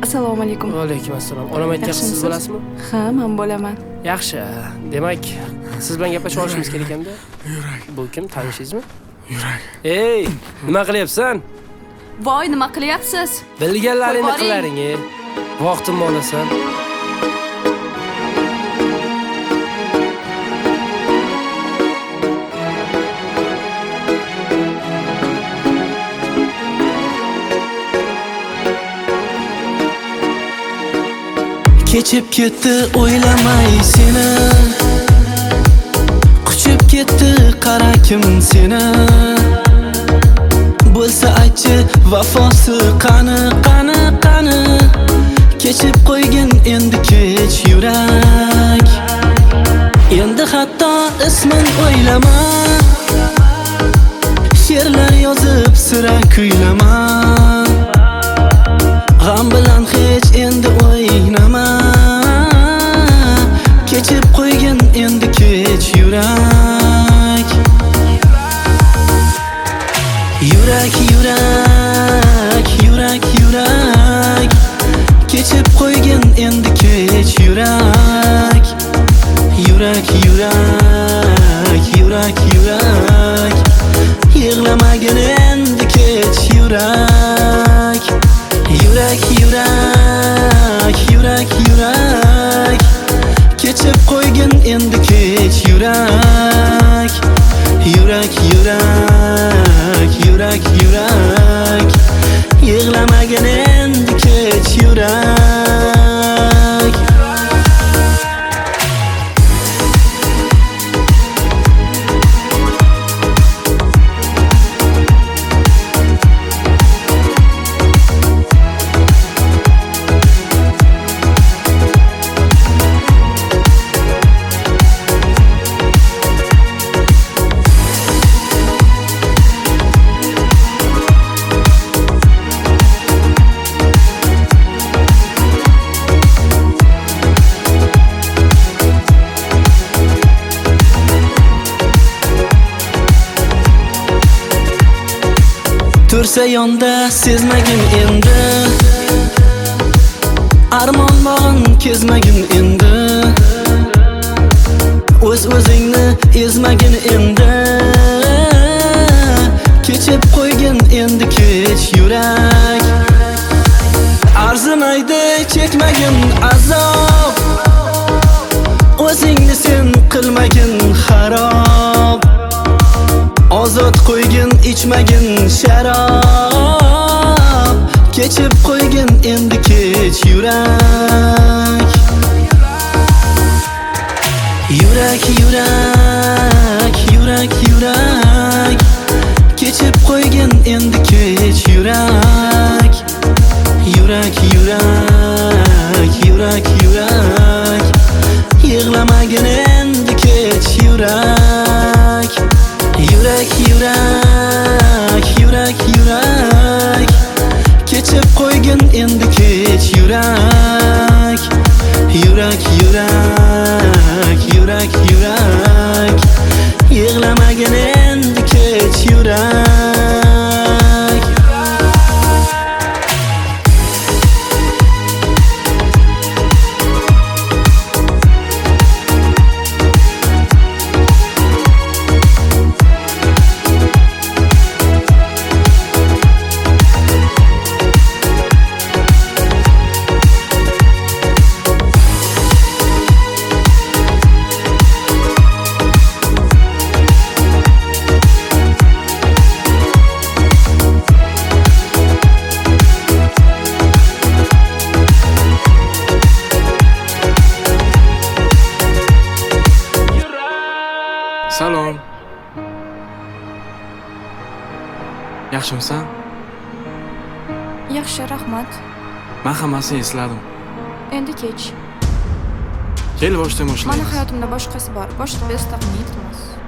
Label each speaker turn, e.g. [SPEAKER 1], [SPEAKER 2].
[SPEAKER 1] Assalomu alaykum.
[SPEAKER 2] Va alaykum assalom. Onam aytgan siz bo'lasizmi?
[SPEAKER 1] Ha, men bo'laman.
[SPEAKER 2] Yaxshi. Demak, siz bilan gaplashib olishimiz kerak ekan-da.
[SPEAKER 3] Yurak.
[SPEAKER 2] Bu kim? Tanishingizmi?
[SPEAKER 3] Yurak.
[SPEAKER 2] Ey, nima qilyapsan?
[SPEAKER 1] Voy, nima qilyapsiz?
[SPEAKER 2] Bilganlaringni
[SPEAKER 1] Qo'y boring.
[SPEAKER 2] qilaring, vaqtimni olasan.
[SPEAKER 4] Kechib ketdi o'ylamay seni, quchib ketdi qara kim seni. Bo'lsa aytchi vafosi qani, qani, qani. Kechib qo'ygin endi kech yurak. Endi hatto ismin o'ylama, she'rlar yozib sira kuylama. G'am bilan hech endi o'ynama. Kechib qo'ygin endi kech yurak. Yurak, yurak, yurak, yurak. Kechib qo'ygin endi kech yurak. Yurak, yurak, yurak, yurak. Yig'lamagin endi kech yurak. Yurak, yurak, yurak, yurak. Kechib qo'ygin endi kech yurak. Yurak, yurak, yurak, yurak. Yig'lamagin endi kech yurak. Tursa yonda sezmagin endi, armon bog'in kezmagin endi. O'z-o'zingni ezmagin endi. Kechib qo'ygin endi kech yurak. Arzimaydi chekmagin azob, o'zingni sen qilmagin xarob. Ozod qo'ygin ichmagin sharob. Kechib qo'ygin endi kech yurak. Yurak, yurak, yurak, yurak. Kechib qo'ygin endi kech yurak. Yurak, yurak, yurak, yurak. Yig'lamagin endi kech yurak. Yurak, yurak, yurak, yurak. Kechib qo'ygin endi kech yurak. Yurak, yurak, yurak, yurak. Yig'lamagin endi kech yurak.
[SPEAKER 3] Salom. Yaxshimisan?
[SPEAKER 1] Yaxshi, rahmat.
[SPEAKER 3] Men hammasini esladim.
[SPEAKER 1] Endi kech.
[SPEAKER 3] Kel boshdan
[SPEAKER 1] Meni
[SPEAKER 3] boshlaymiz.
[SPEAKER 1] hayotimda boshqasi bor. Boshqa biz taqdim etamiz.